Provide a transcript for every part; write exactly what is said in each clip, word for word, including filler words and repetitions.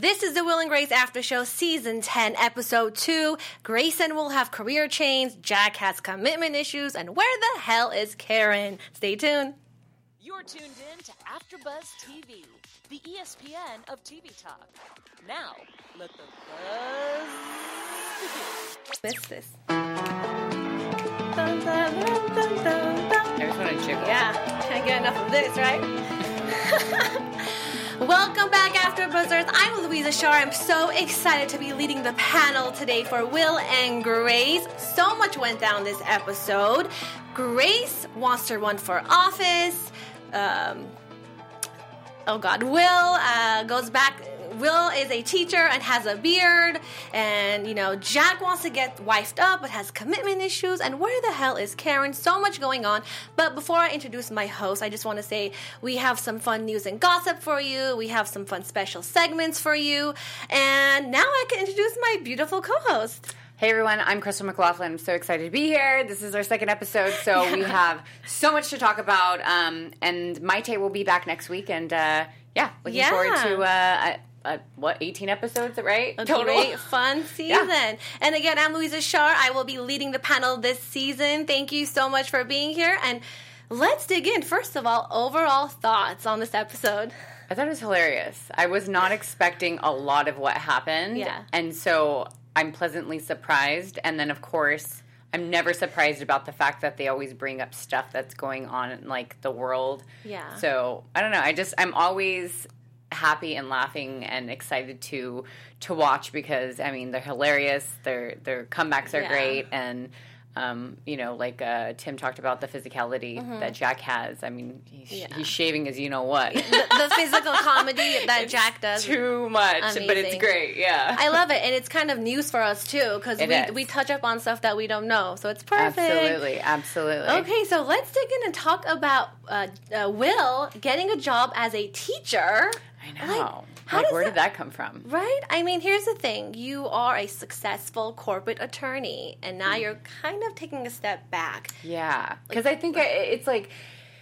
This is the Will and Grace After Show, Season ten, Episode two. Grayson will have career change, Jack has commitment issues, and where the hell is Karen? Stay tuned. You're tuned in to AfterBuzz T V, the E S P N of T V talk. Now, let the buzz begin. Miss this. Dun, dun, dun, dun, dun, dun. I just want to jiggle. Yeah, can't get enough of this, right? Welcome back, AfterBuzzers. I'm Louisa Shar. I'm so excited to be leading the panel today for Will and Grace. So much went down this episode. Grace wants to run for office. Um, oh, God. Will uh, goes back. Will is a teacher and has a beard, and, you know, Jack wants to get wifed up but has commitment issues, and where the hell is Karen? So much going on. But before I introduce my host, I just want to say we have some fun news and gossip for you. We have some fun special segments for you, and now I can introduce my beautiful co-host. Hey everyone, I'm Crystal McLaughlin. I'm so excited to be here. This is our second episode, so yeah. We have so much to talk about, um, and Maite will be back next week, and uh, yeah, looking yeah. forward to... Uh, Uh, what, eighteen episodes, right? A Total. Great, fun season. Yeah. And again, I'm Louisa Shar. I will be leading the panel this season. Thank you so much for being here. And let's dig in. First of all, overall thoughts on this episode. I thought it was hilarious. I was not expecting a lot of what happened. Yeah. And so I'm pleasantly surprised. And then, of course, I'm never surprised about the fact that they always bring up stuff that's going on in, like, the world. Yeah. So, I don't know. I just, I'm always happy and laughing and excited to to watch because I mean they're hilarious. Their their comebacks are yeah. great, and um, you know, like uh, Tim talked about the physicality mm-hmm. that Jack has. I mean, he's, yeah. he's shaving as you know what. The, the physical comedy that Jack does, too much, amazing. But it's great. Yeah, I love it, and it's kind of news for us too because we is. we touch up on stuff that we don't know, so it's perfect. Absolutely, absolutely. Okay, so let's dig in and talk about uh, uh, Will getting a job as a teacher. I know. Like, like where that, did that come from? Right? I mean, here's the thing. You are a successful corporate attorney, and now you're kind of taking a step back. Yeah. Because like, I think it's like,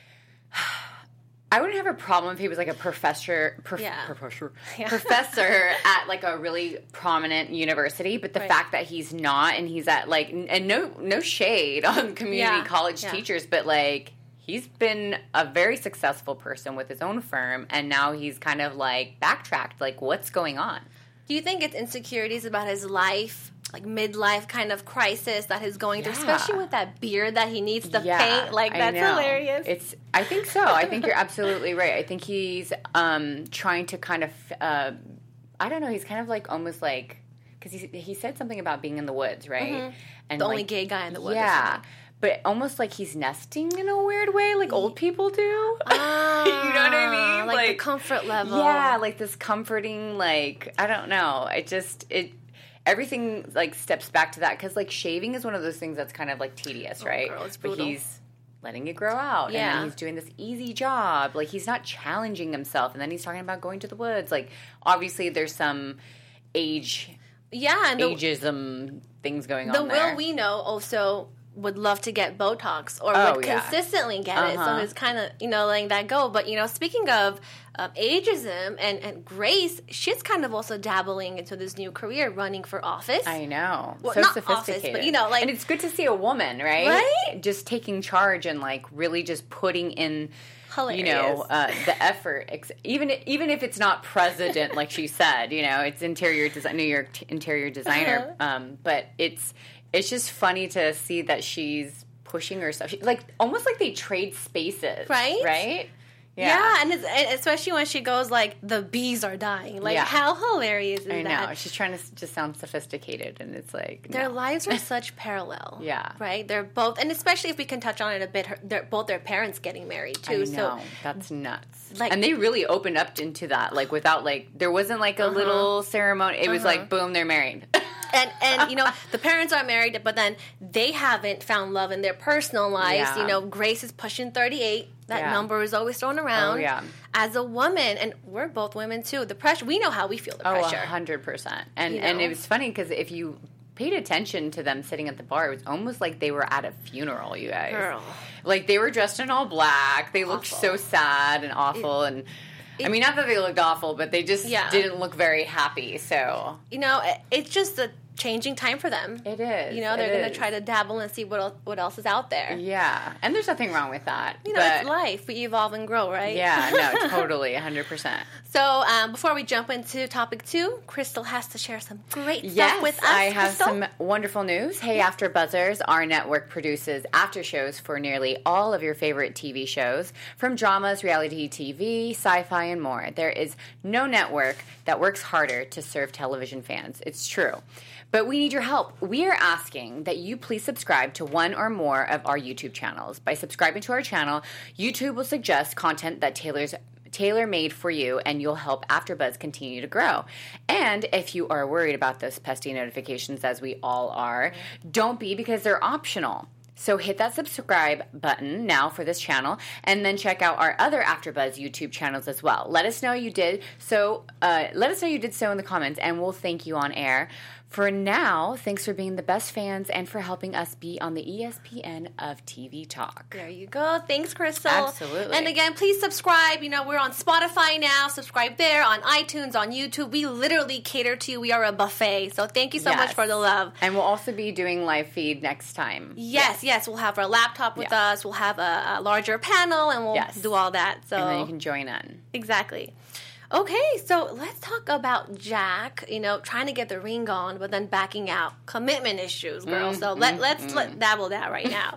I wouldn't have a problem if he was like a professor, prof, yeah. professor, yeah. professor at like a really prominent university, but the right. fact that he's not, and he's at like, and no, no shade on community yeah. college yeah. teachers, but like, he's been a very successful person with his own firm, and now he's kind of, like, backtracked. Like, what's going on? Do you think it's insecurities about his life, like midlife kind of crisis that he's going yeah. through, especially with that beard that he needs to yeah, paint? Like, that's hilarious. It's. I think so. I think you're absolutely right. I think he's um, trying to kind of, uh, I don't know, he's kind of, like, almost like, because he, he said something about being in the woods, right? Mm-hmm. And the like, only gay guy in the woods. Yeah. But almost like he's nesting in a weird way, like old people do. Ah, you know what I mean? Like, like the comfort level. Yeah, like this comforting, like, I don't know. It just, it, everything, like, steps back to that. Because, like, shaving is one of those things that's kind of, like, tedious, oh, right? Girl, it's but brutal. he's letting it grow out. Yeah. And then he's doing this easy job. Like, he's not challenging himself. And then he's talking about going to the woods. Like, obviously there's some age, yeah, and the, ageism things going the on there. Will we know also would love to get Botox or Oh, would yeah. consistently get it. So Uh-huh. he's kind of, you know, letting that go. But, you know, speaking of um, ageism and, and Grace, she's kind of also dabbling into this new career, running for office. I know. Well, so not sophisticated. office, but, you know, like... And it's good to see a woman, right? Right? Just taking charge and, like, really just putting in... Hilarious. You know, uh, the effort, even even if it's not president, like she said, you know, it's interior design, New York t- interior designer, Uh-huh. um, but it's it's just funny to see that she's pushing herself, she, like almost like they trade spaces, Right? Right? Yeah, Yeah, and, it's, and especially when she goes like, the bees are dying. Like, Yeah. how hilarious is I know. that? She's trying to just sound sophisticated, and it's like Their no. lives are such parallel. Yeah. Right? They're both, and especially if we can touch on it a bit, her, they're both their parents getting married too. I know. So That's nuts. Like- and they really opened up into that, like without like there wasn't like a Uh-huh. little ceremony. It was Uh-huh. like boom, they're married. And, and you know, the parents are married, but then they haven't found love in their personal lives. Yeah. You know, Grace is pushing thirty-eight. That Yeah. number is always thrown around. Oh, yeah. As a woman, and we're both women too, the pressure, we know how we feel the Oh, pressure. a hundred percent. And You and know? it was funny because if you paid attention to them sitting at the bar, it was almost like they were at a funeral. You guys, Girl. like they were dressed in all black. They looked Awful. so sad and awful. and I mean, not that they looked awful, but they just Yeah. didn't look very happy, so. You know, it, it's just a changing time for them. It is. You know, they're It going to is. try to dabble and see what else, what else is out there. Yeah, and there's nothing wrong with that. You know, but it's life. We evolve and grow, right? Yeah, no, totally, one hundred percent. So, um, before we jump into topic two, Crystal has to share some great Yes, stuff with us. I have Crystal? some wonderful news. Hey, After Buzzers, our network produces after shows for nearly all of your favorite T V shows, from dramas, reality T V, sci-fi, and more. There is no network that works harder to serve television fans. It's true. But we need your help. We are asking that you please subscribe to one or more of our YouTube channels. By subscribing to our channel, YouTube will suggest content that tailors tailor-made for you, and you'll help AfterBuzz continue to grow. And if you are worried about those pesky notifications, as we all are, don't be, because they're optional. So hit that subscribe button now for this channel, and then check out our other AfterBuzz YouTube channels as well. Let us know you did so. Uh, let us know you did so in the comments, and we'll thank you on air. For now, thanks for being the best fans and for helping us be on the E S P N of T V Talk. There you go. Thanks, Crystal. Absolutely. And again, please subscribe. You know, we're on Spotify now. Subscribe there, on iTunes, on YouTube. We literally cater to you. We are a buffet. So thank you so much Yes. for the love. And we'll also be doing live feed next time. Yes, yes. We'll have our laptop with Yeah. us. We'll have a, a larger panel, and we'll Yes. do all that. So And then you can join in. exactly. Okay, so let's talk about Jack, you know, trying to get the ring on, but then backing out. Commitment issues, girl. So Mm-hmm. let, let's let, dabble that right now.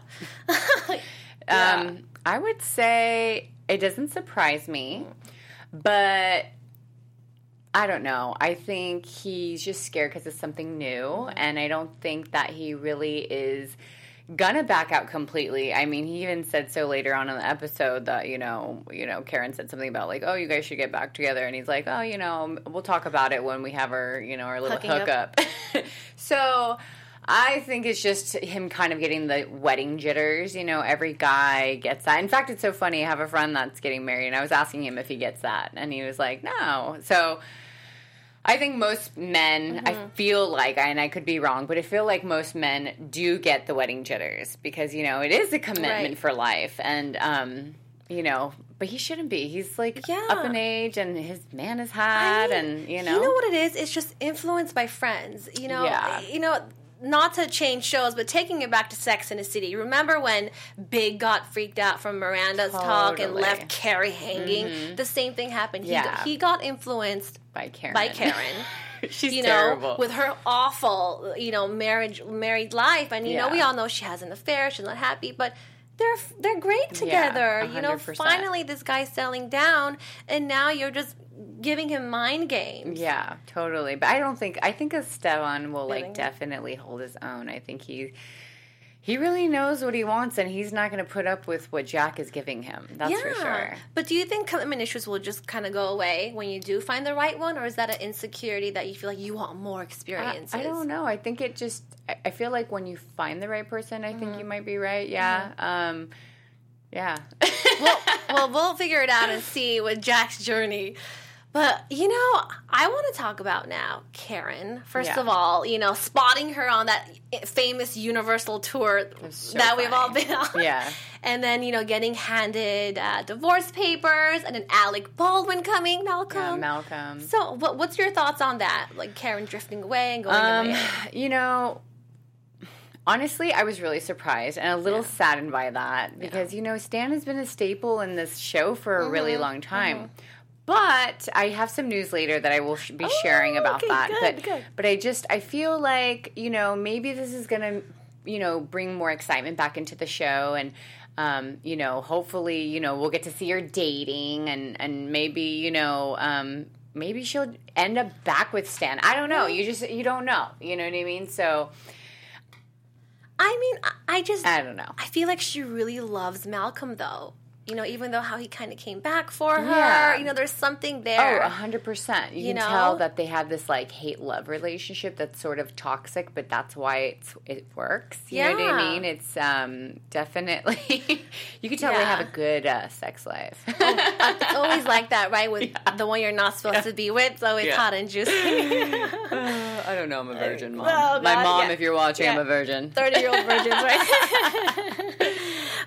Um, I would say it doesn't surprise me, but I don't know. I think he's just scared because it's something new, and I don't think that he really is gonna back out completely. I mean, he even said so later on in the episode that, you know, you know, Karen said something about like, oh, you guys should get back together, and he's like, oh, you know, we'll talk about it when we have our, you know, our little Hooking up. hookup. So I think it's just him kind of getting the wedding jitters. You know, every guy gets that. In fact, it's so funny. I have a friend that's getting married, and I was asking him if he gets that, and he was like, no. So I think most men, Mm-hmm. I feel like, and I could be wrong, but I feel like most men do get the wedding jitters because, you know, it is a commitment Right. for life. And, um, you know, but he shouldn't be. He's like Yeah. up in age, and his man is hot, I mean, and, you know. You know what it is? It's just influenced by friends. You know, Yeah. you know, not to change shows, but taking it back to Sex in the City. Remember when Big got freaked out from Miranda's talk and Totally. left Carrie hanging? The same thing happened. He, Yeah. he got influenced By Karen. by Karen. She's you terrible. know, with her awful, you know, marriage, married life, and you know, Yeah. we all know she has an affair. She's not happy, but they're they're great Yeah, together. you know, one hundred percent. finally this guy's settling down, and now you're just giving him mind games. Yeah, totally. But I don't think I think Esteban will Really? like definitely hold his own. I think he he really knows what he wants, and he's not going to put up with what Jack is giving him. That's for sure. But do you think commitment issues will just kind of go away when you do find the right one, or is that an insecurity that you feel like you want more I, experiences? I don't know. I think it just. I, I feel like when you find the right person, I Mm-hmm. think you might be right. Yeah. Um. Yeah. well, well, we'll figure it out and see with Jack's journey. But, you know, I want to talk about now Karen. First Yeah. of all, you know, spotting her on that famous Universal tour so that we've all funny. been on. Yeah. And then, you know, getting handed uh, divorce papers, and then Alec Baldwin coming, Malcolm. Yeah, Malcolm. So, what, what's your thoughts on that? Like Karen drifting away and going Um, away? you know, honestly, I was really surprised and a little saddened by that because, you know, Stan has been a staple in this show for a really Mm-hmm. long time. But I have some news later that I will sh- be Oh, sharing about okay, that. good, but good. but I just I feel like, you know, maybe this is going to, you know, bring more excitement back into the show, and um, you know, hopefully, you know, we'll get to see her dating, and and maybe, you know, um maybe she'll end up back with Stan. I don't know. You just you don't know. You know what I mean? So I mean, I- I just... I don't know. I feel like she really loves Malcolm, though. You know, even though how he kind of came back for her. Yeah. You know, there's something Oh, there. a hundred percent. You, You can know? tell that they have this like hate love relationship that's sort of toxic, but that's why it's it works. You know what Yeah. I mean? It's um definitely you can tell they Yeah. have a good uh, sex life. Uh, it's always like that, right? With the one you're not supposed to be with. It's always Yeah. hot and juicy. I don't know. I'm a virgin, mom. Oh, My God, mom, yeah. if you're watching, I'm Yeah. a virgin. thirty-year-old virgins, right?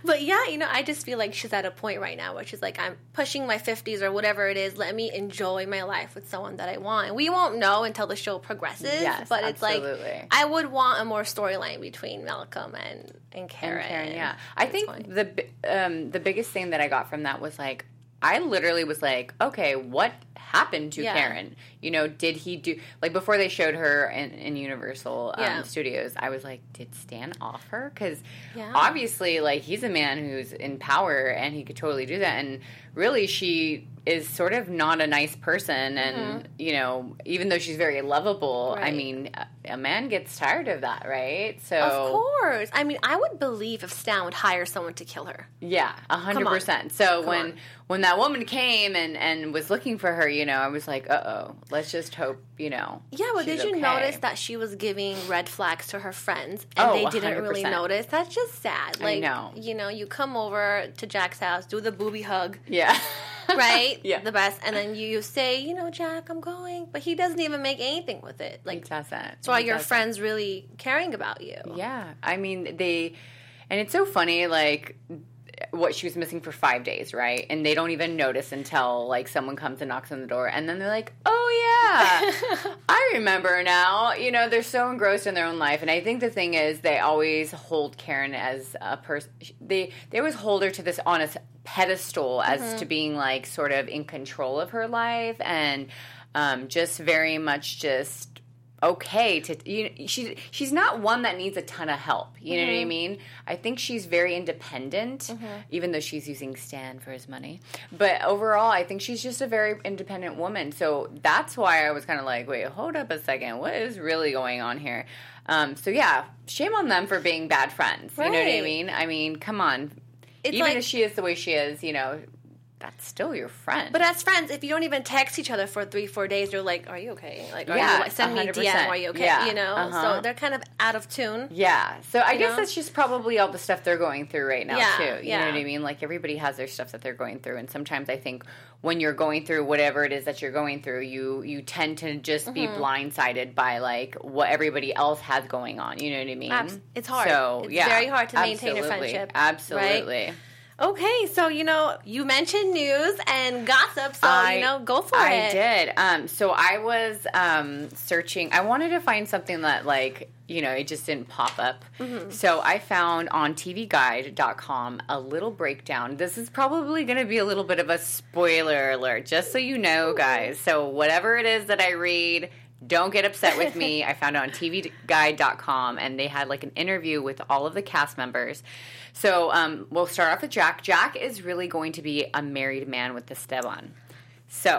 But yeah, you know, I just feel like she's at a point right now where she's like, I'm pushing my fifties or whatever it is. Let me enjoy my life with someone that I want. And we won't know until the show progresses. Yes, but it's absolutely. like, I would want a more storyline between Malcolm and, and Karen. And Karen, yeah. I think point. the um, the biggest thing that I got from that was like, I literally was like, okay, what happened to yeah. Karen? You know, did he do, like, before they showed her in, in Universal um, yeah. Studios, I was like, did Stan off her? Because yeah. obviously, like, he's a man who's in power, and he could totally do that, and really, she is sort of not a nice person, and, mm-hmm. you know, even though she's very lovable, right. I mean, a, a man gets tired of that, right? So of course. I mean, I would believe if Stan would hire someone to kill her. Yeah, a hundred percent. So Come when on. when that woman came and, and was looking for her, you know, I was like, uh-oh, let's just hope, you know, yeah, but she's did you okay. notice that she was giving red flags to her friends, and Oh, they didn't one hundred percent. really notice? That's just sad. Like, I know. You know, you come over to Jack's house, do the booby hug. Yeah. Right? Yeah. The best. And then you say, you know, Jack, I'm going. But he doesn't even make anything with it. Like, He doesn't. so are He your doesn't. friends really caring about you? Yeah. I mean, they, and it's so funny, like, what she was missing for five days, right? And they don't even notice until, like, someone comes and knocks on the door. And then they're like, oh, yeah, I remember now. You know, they're so engrossed in their own life. And I think the thing is they always hold Karen as a person. They, they always hold her to this on a pedestal as mm-hmm. to being, like, sort of in control of her life and um, just very much just okay to you know, she's she's not one that needs a ton of help, you know mm-hmm. what I mean? I think she's very independent, mm-hmm. even though she's using Stan for his money. But overall, I think she's just a very independent woman. So that's why I was kind of like, wait, hold up a second, what is really going on here? Um, so yeah, shame on them for being bad friends. Right. You know what I mean? I mean, come on. It's even like, if she is the way she is, you know, that's still your friend. But as friends, if you don't even text each other for three, four days, you're like, are you okay? Like, are yeah, you like, send me a D M, are you okay? Yeah. You know? Uh-huh. So they're kind of out of tune. Yeah. So I you guess know? that's just probably all the stuff they're going through right now, Yeah, too. You yeah. know what I mean? Like, everybody has their stuff that they're going through. And sometimes I think when you're going through whatever it is that you're going through, you, you tend to just be Mm-hmm. blindsided by, like, what everybody else has going on. You know what I mean? Abs- it's hard. So, it's yeah, very hard to maintain absolutely. a friendship. Absolutely. Right? Okay, so, you know, you mentioned news and gossip, so, I, you know, go for I it. I did. Um, so I was um, searching. I wanted to find something that, like, you know, it just didn't pop up. Mm-hmm. So I found on T V Guide dot com a little breakdown. This is probably going to be a little bit of a spoiler alert, just so you know, guys. So whatever it is that I read, don't get upset with me. I found it on T V Guide dot com, and they had, like, an interview with all of the cast members. So um, we'll start off with Jack. Jack is really going to be a married man with Esteban. So,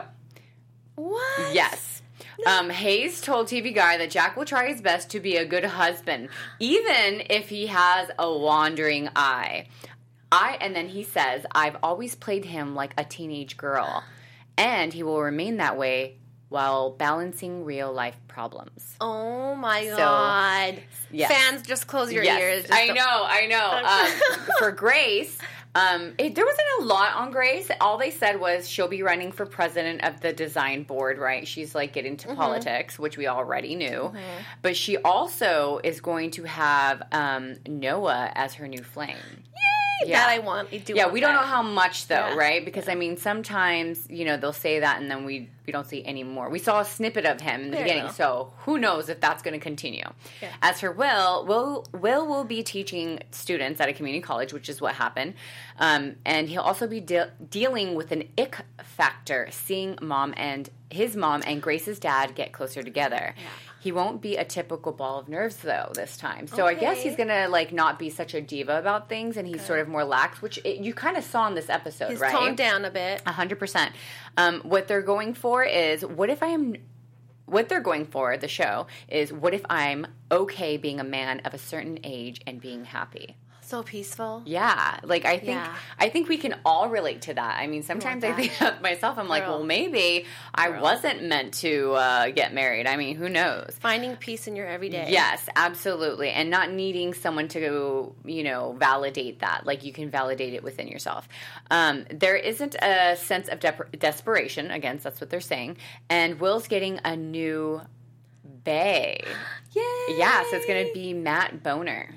what? Yes. No. Um, Hayes told T V Guide that Jack will try his best to be a good husband, even if he has a wandering eye. I and then he says, I've always played him like a teenage girl, and he will remain that way while balancing real-life problems. Oh, my so, God. Yes. Fans, just close your yes. ears. Just I don't- know, I know. Um, for Grace, um, it, there wasn't a lot on Grace. All they said was she'll be running for president of the design board, right? She's, like, getting into mm-hmm. politics, which we already knew. Mm-hmm. But she also is going to have um, Noah as her new flame. Yeah. That I want. I do yeah, want we that. don't know how much, though, yeah. right? Because, I mean, sometimes, you know, they'll say that and then we, we don't see any more. We saw a snippet of him in the There beginning, so who knows if that's going to continue. Yeah. As for Will, Will, Will will be teaching students at a community college, which is what happened. Um, and he'll also be de- dealing with an ick factor, seeing mom and his mom and Grace's dad get closer together. Yeah. He won't be a typical ball of nerves, though, this time. So okay. I guess he's going to, like, not be such a diva about things, and he's okay. sort of more lax, which it, you kind of saw in this episode, he's right? He's toned down a bit. A hundred percent. Um, what they're going for is, what if I am... What they're going for, the show, is what if I'm okay being a man of a certain age and being happy? So peaceful. Yeah. Like, I think yeah. I think we can all relate to that. I mean, sometimes I, I think of myself, I'm Girl. like, well, maybe Girl. I wasn't meant to uh, get married. I mean, who knows? Finding peace in your everyday. Yes, absolutely. And not needing someone to, you know, validate that. Like, you can validate it within yourself. Um, there isn't a sense of de- desperation. Again, that's what they're saying. And Will's getting a new bae. Yay! Yeah, so it's going to be Matt Boner.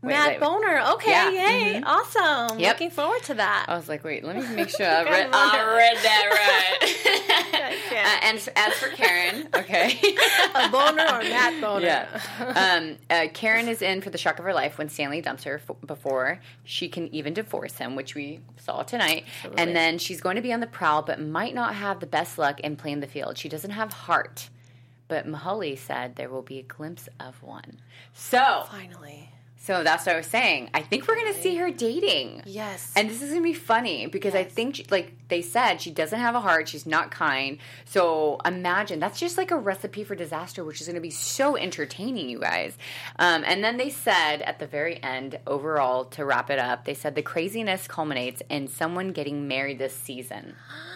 Wait, Matt wait. Boner. Okay, Yeah. yay. Mhm. Awesome. Yep. Looking forward to that. I was like, wait, let me make sure I read, Matt I Boner. read that right. Yeah. uh, and as for Karen, okay. A boner or Matt Boner? Yeah. Um, uh, Karen is in for the shock of her life when Stanley dumps her f- before she can even divorce him, which we saw tonight. Absolutely. And then she's going to be on the prowl, but might not have the best luck in playing the field. She doesn't have heart. But Mahaly said there will be a glimpse of one. So, Finally. so that's what I was saying. I think we're going to see her dating. Yes. And this is going to be funny because I Yes. think, she, like they said, she doesn't have a heart. She's not kind. So imagine, that's just like a recipe for disaster, which is going to be so entertaining, you guys. Um, and then they said at the very end, overall, to wrap it up, they said the craziness culminates in someone getting married this season.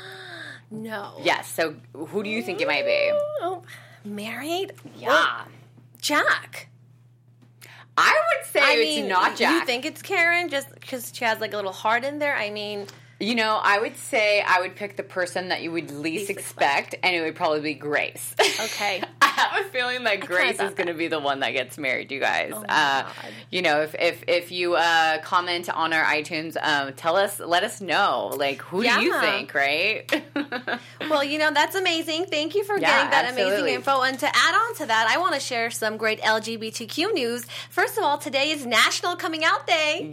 No. Yes. So who do you think it might be? Oh, married? Yeah. Well, Jack. I would say I it's mean, not Jack. You think it's Karen just because she has like a little heart in there? I mean, You know, I would say I would pick the person that you would least, Least expect, and it would probably be Grace. okay. I have a feeling that Grace thought is going to be the one that gets married, you guys. Oh my uh, God. You know, if if if you uh, comment on our iTunes, um, tell us, let us know, like, who do you Yeah. think, right? Well, you know, that's amazing. Thank you for Yeah, getting that absolutely. amazing info. And to add on to that, I want to share some great L G B T Q news. First of all, today is National Coming Out Day.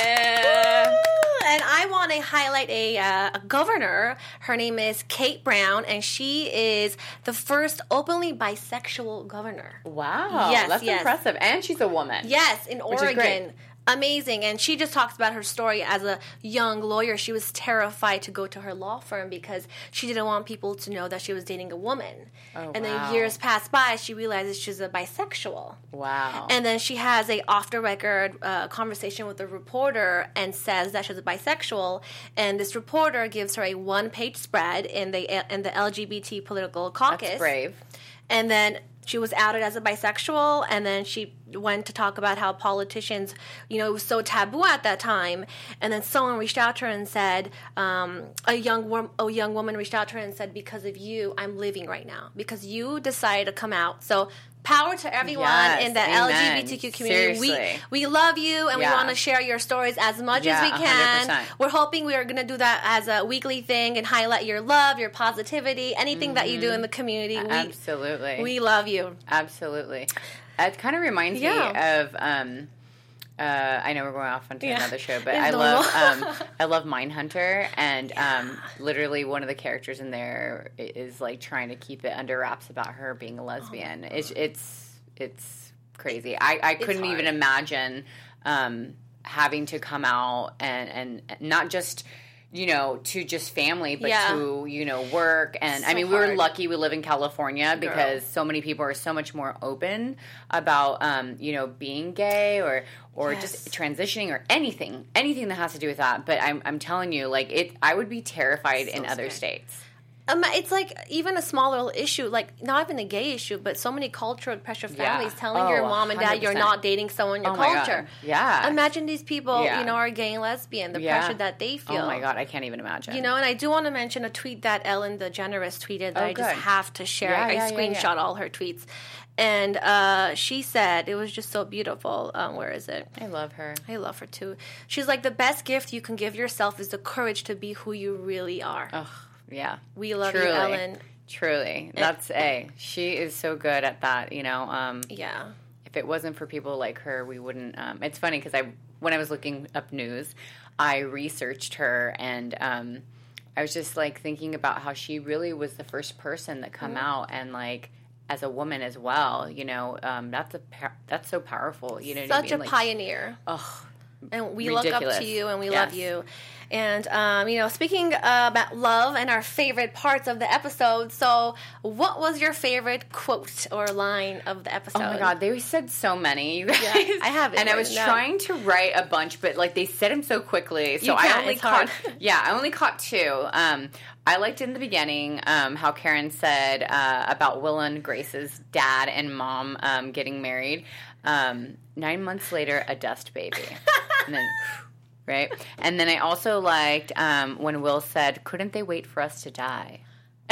Yeah. Woo! And I want to highlight a, uh, a governor. Her name is Kate Brown, and she is the first openly bisexual governor. Wow. Yes, That's yes. impressive. And she's a woman. Yes, in is Oregon. great. Amazing. And she just talks about her story as a young lawyer. She was terrified to go to her law firm because she didn't want people to know that she was dating a woman. Oh, and wow. then years pass by, she realizes she's a bisexual. Wow. And then she has a off-the-record uh, conversation with a reporter and says that she's a bisexual. And this reporter gives her a one-page spread in the in the L G B T political caucus. That's brave. And then she was outed as a bisexual, and then she went to talk about how politicians, you know, it was so taboo at that time. And then someone reached out to her and said, um, a young wo- a young woman reached out to her and said, because of you, I'm living right now. Because you decided to come out. So power to everyone Yes, in the amen. L G B T Q community. Seriously. We we love you, and Yeah. we want to share your stories as much Yeah, as we one can. hundred percent. We're hoping we are going to do that as a weekly thing and highlight your love, your positivity, anything that you do in the community. We, Absolutely. we love you. Absolutely. It kind of reminds Yeah. me of. Um, uh, I know we're going off onto Yeah. another show, but It's I normal. love um, I love Mindhunter, and um, literally one of the characters in there is like trying to keep it under wraps about her being a lesbian. it's it's it's crazy. I, I couldn't hard. even imagine um, having to come out and and not just. You know, to just family, but Yeah. to, you know, work. And I So mean, we were hard. lucky we live in California because Girl. so many people are so much more open about, um, you know, being gay or or Yes. just transitioning or anything, anything that has to do with that. But I'm, I'm telling you, like, it, I would be terrified So in other scared. states. Um, it's like even a small little issue, like not even a gay issue, but so many cultural pressure Yeah. families telling Oh, your mom and dad you're one hundred percent. not dating someone in your Oh my God. culture. Yeah. Imagine these people, Yeah. you know, are gay and lesbian, the Yeah. pressure that they feel. Oh my God, I can't even imagine. You know, and I do want to mention a tweet that Ellen DeGeneres tweeted that Oh, I just good. have to share. Yeah, I yeah, yeah, screenshot yeah. all her tweets. And uh, she said, it was just so beautiful. Um, where is it? I love her. I love her too. She's like, the best gift you can give yourself is the courage to be who you really are. Oh, yeah. We love Truly. you, Ellen. Truly. That's a. She is so good at that, you know. Um, Yeah. if it wasn't for people like her, we wouldn't. Um, it's funny because I, when I was looking up news, I researched her, and um, I was just like thinking about how she really was the first person that come Mm-hmm. out and like as a woman as well. You know, um, that's a par- that's so powerful. You know, what I Such mean? a like, pioneer. Oh, And we look up ridiculous. to you and we Yes. love you. And, um, you know, speaking uh, about love and our favorite parts of the episode, so what was your favorite quote or line of the episode? Oh my God, they said so many, you guys. Yeah, I have it and I was written down. trying to write a bunch, but like they said them so quickly, so You I can't, only it's caught. hard. Yeah, I only caught two. Um, I liked in the beginning um, how Karen said uh, about Will and Grace's dad and mom um, getting married. Um, nine months later, a dust baby, and then. Right? And then I also liked um, when Will said, couldn't they wait for us to die?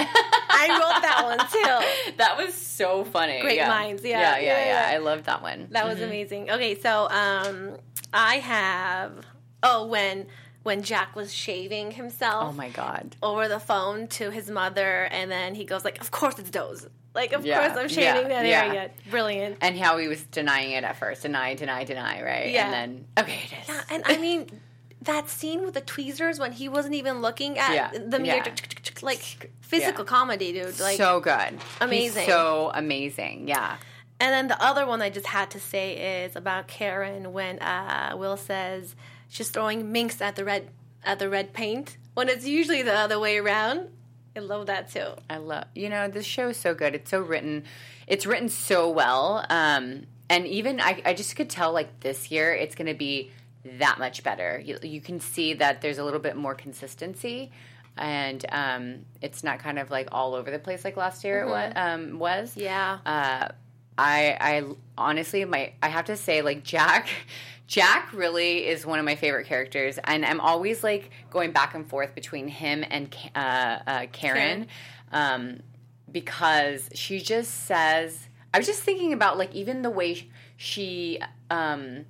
I wrote that one too. That was so funny. Great yeah. minds, yeah. Yeah, yeah, Yeah, yeah. yeah. I love that one. That was amazing. Okay, so um, I have, oh, when when Jack was shaving himself. Oh, my God. Over the phone to his mother, and then he goes like, of course it's Doze. Like, of Yeah, course I'm shaving yeah, that yeah. area. Brilliant. And how he was denying it at first. Deny, deny, deny, right? Yeah. And then, okay, it is. Yeah, and I mean, that scene with the tweezers when he wasn't even looking at Yeah, the mirror, yeah. like, physical Yeah. comedy, dude. Like, so good. amazing. He's so amazing, yeah. And then the other one I just had to say is about Karen when uh, Will says she's throwing minks at the red at the red paint when it's usually the other way around. I love that too. I love, you know, this show is so good. It's so written. It's written so well. Um, and even I, I just could tell, like, this year it's going to be that much better. You, you can see that there's a little bit more consistency, and um, it's not kind of like all over the place like last year Mm-hmm. it was. Um, was. Yeah. Uh, I, I honestly, my, I have to say, like, Jack. Jack really is one of my favorite characters, and I'm always, like, going back and forth between him and uh, uh, Karen, Karen. Um, because she just says, I was just thinking about, like, even the way she um,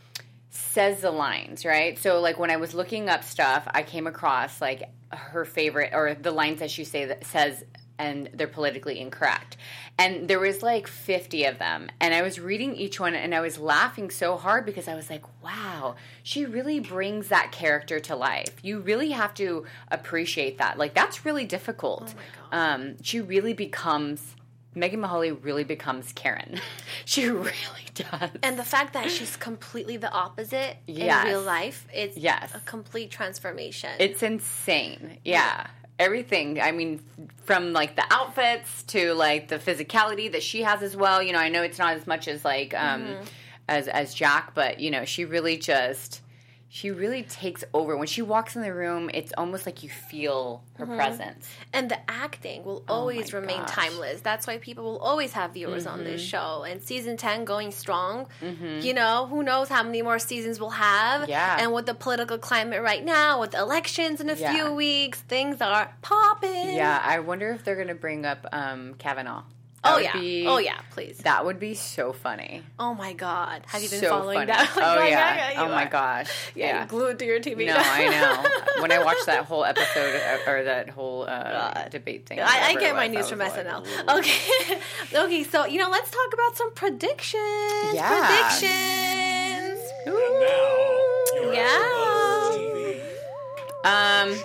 says the lines, right? So, like, when I was looking up stuff, I came across, like, her favorite, or the lines that she say that says, and they're politically incorrect. And there was like fifty of them. And I was reading each one and I was laughing so hard because I was like, wow, she really brings that character to life. You really have to appreciate that. Like, that's really difficult. Oh my God. Um, she really becomes, Megan Mahoney really becomes Karen. She really does. And the fact that she's completely the opposite Yes. in real life, it's Yes. a complete transformation. It's insane. Yeah. Everything. I mean, from, like, the outfits to, like, the physicality that she has as well. You know, I know it's not as much as, like, um, Mm-hmm. as, as Jack, but, you know, she really just, she really takes over. When she walks in the room, it's almost like you feel her presence. And the acting will always my remain gosh. timeless. That's why people will always have viewers on this show. And season ten going strong. You know, who knows how many more seasons we'll have. Yeah. And with the political climate right now, with the elections in a Yeah. few weeks, things are popping. Yeah, I wonder if they're going to bring up um, Kavanaugh. That Oh, would yeah. be- oh, yeah, please. That would be so funny. Oh, my God. Have you been so following funny. that? Oh, Like, yeah. you Oh, my are. gosh. Yeah, Yeah. you're glued to your T V. No, I know. When I watched that whole episode, uh, or that whole uh, debate thing. I, I whatever get it my was, news I from was S N L. like, Okay. Okay, so, you know, let's talk about some predictions. Yeah. Predictions. Ooh. Yeah. Um,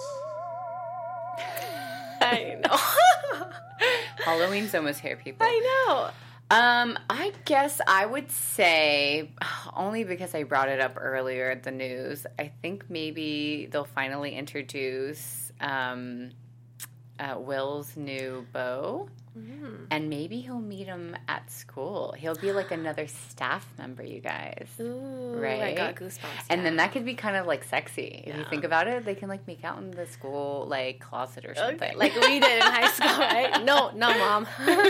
I know. Halloween's almost here, people. I know. Um, I guess I would say, only because I brought it up earlier at the news, I think maybe they'll finally introduce um, uh, Will's new beau. Mm. And maybe he'll meet him at school. He'll be like another staff member, you guys. Ooh, I Right? got goosebumps. And yeah. then that could be kind of like sexy. If you Yeah. think about it, they can like make out in the school like closet or something. Okay, like we did in high school, right? No, no, mom.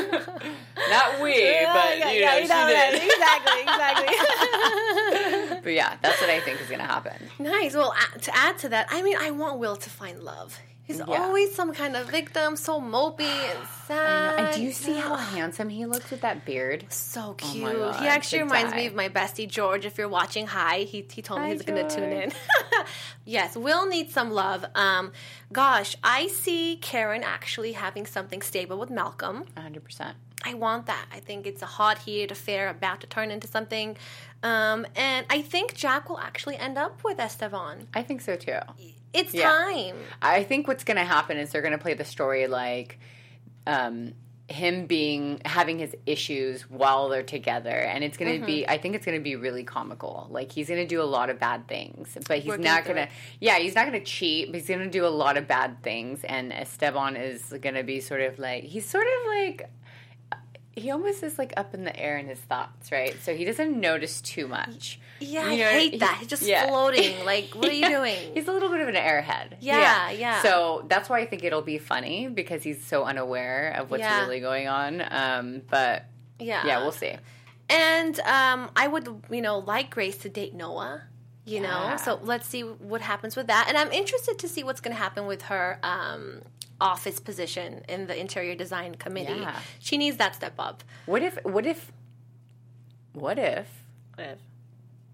Not we, Yeah, but yeah, you yeah, know, you she know, did. right, exactly, exactly. But yeah, that's what I think is going to happen. Nice. Well, a- to add to that, I mean, I want Will to find love. He's Yeah. always some kind of victim, so mopey and I sad. know. And do you see how handsome he looks with that beard? So Oh cute. my God, he actually to reminds die. me of my bestie George. If you're watching, hi. He he told me Hi, he's going to tune in. George. Yes, Will needs some love. Um, gosh, I see Karen actually having something stable with Malcolm. one hundred percent. I want that. I think it's a hot, heated affair about to turn into something. Um, and I think Jack will actually end up with Esteban. I think so too. It's Yeah. time. I think what's going to happen is they're going to play the story like um, him being having his issues while they're together, and it's going to be. I think it's going to be really comical. Like he's going to do a lot of bad things, but he's Working not through going to. it. Yeah, he's not going to cheat, but he's going to do a lot of bad things. And Esteban is going to be sort of like he's sort of like. He almost is like up in the air in his thoughts, right? So he doesn't notice too much. Yeah, You know, I hate he- that. He's just yeah. floating. Like, what are you Yeah. doing? He's a little bit of an airhead. Yeah, yeah. So that's why I think it'll be funny because he's so unaware of what's Yeah. really going on. Um, but yeah. yeah, we'll see. And um, I would, you know, like Grace to date Noah. You know, Yeah. so let's see what happens with that. And I'm interested to see what's going to happen with her um, office position in the interior design committee. Yeah. She needs that step up. What if? What if? What if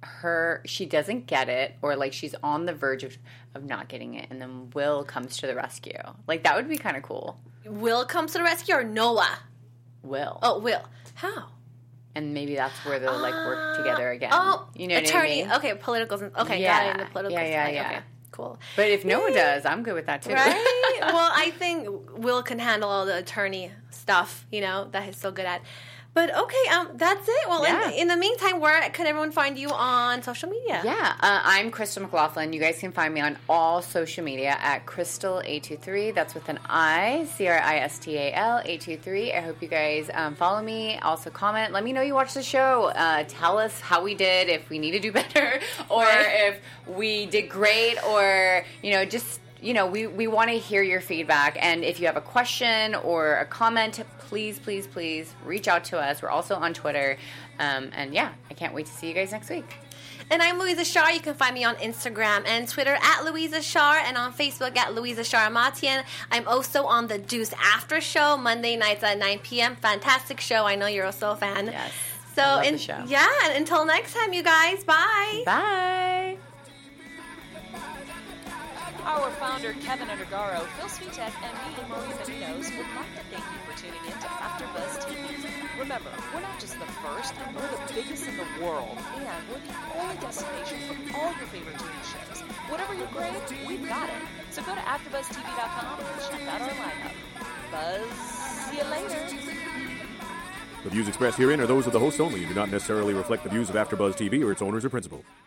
her she doesn't get it, or like she's on the verge of, of not getting it, and then Will comes to the rescue. Like that would be kind of cool. Will comes to the rescue or Noah? Will. Oh, Will. How? And maybe that's where they'll like work together again. Oh, you know attorney. what I mean? Okay, political. Okay, Yeah. got it. In the political. Yeah, yeah, side. yeah. Okay, cool. But if Noah does, I'm good with that too. Right? Well, I think Will can handle all the attorney stuff, you know, that he's so good at. But okay, um, that's it. Well, Yeah. in, in the meantime, where can everyone find you on social media? Yeah, uh, I'm Crystal McLaughlin. You guys can find me on all social media at Crystal eight two three. That's with an I, C R I S T A L eight two three. I hope you guys um, follow me. Also comment. Let me know you watched the show. Uh, tell us how we did, if we need to do better, or Right. if we did great, or, you know, just... You know, we, we want to hear your feedback. And if you have a question or a comment, please, please, please reach out to us. We're also on Twitter. Um, and yeah, I can't wait to see you guys next week. And I'm Louisa Shar. You can find me on Instagram and Twitter at Louisa Shar, and on Facebook at Louisa Shar Matian. I'm also on the Juice After Show, Monday nights at nine p.m. Fantastic show. I know you're also a fan. Yes. So, I love in, the show. yeah, and until next time, you guys. Bye. Bye. Our founder, Kevin Undergaro, Phil Svitek, and me, Maria Menounos, would like to thank you for tuning in to AfterBuzz T V. Remember, we're not just the first, we're the biggest in the world, and we're the only destination for all your favorite T V shows. Whatever you crave, we've got it. So go to after buzz T V dot com and check out our lineup. Buzz, see you later. The views expressed herein are those of the hosts only and do not necessarily reflect the views of AfterBuzz T V or its owners or principals.